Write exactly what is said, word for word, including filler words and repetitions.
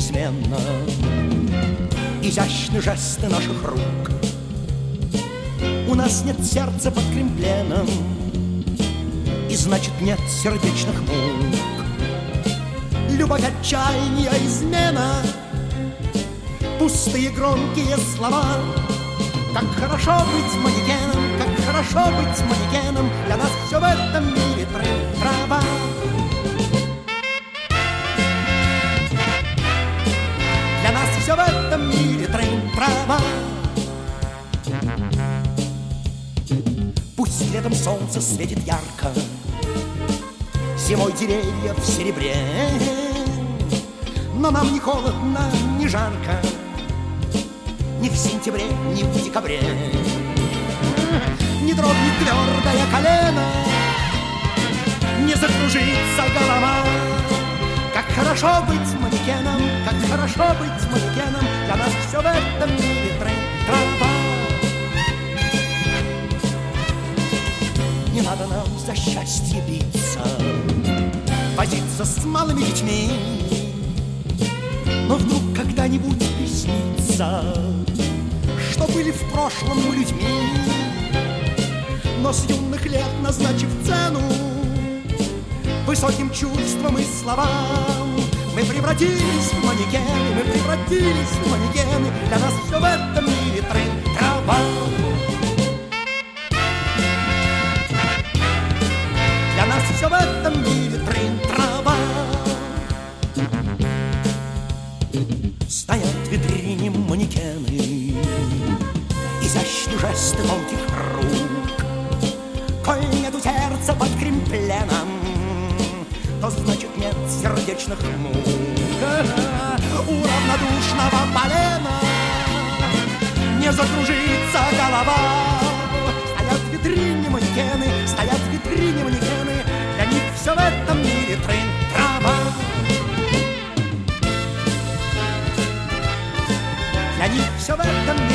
неизменно изящны жесты наших рук. У нас нет сердца под кремпленом, и значит нет сердечных мук. Любовь, отчаяние, измена, пустые громкие слова. Как хорошо быть манекеном, как хорошо быть манекеном. Для нас все в этом мире трава. Для нас все в этом мире трава. Пусть летом солнце светит ярко, зимой деревья в серебре, но нам не холодно, не жарко ни в сентябре, ни в декабре. Не дрогнет твердое колено, не закружится голова. Как хорошо быть манекеном, как хорошо быть манекеном. Для нас все в этом мире трава. Не надо нам за счастье биться, возиться с малыми детьми, но вдруг когда-нибудь приснится, что были в прошлом мы людьми. Но с юных лет, назначив цену высоким чувствам и словам, мы превратились в манекены, мы превратились в манекены. Для нас все в этом мире трава. Для нас все в этом мире трава. Стоят в витрине манекены, изящны жесты тонких рук. Коль нету сердца под кремпленом, то значит нет сердечных мук. У равнодушного полена не закружится голова. Стоят в витрине манекены, стоят в витрине манекены. Для них все в этом мире трава. Для них все в этом мире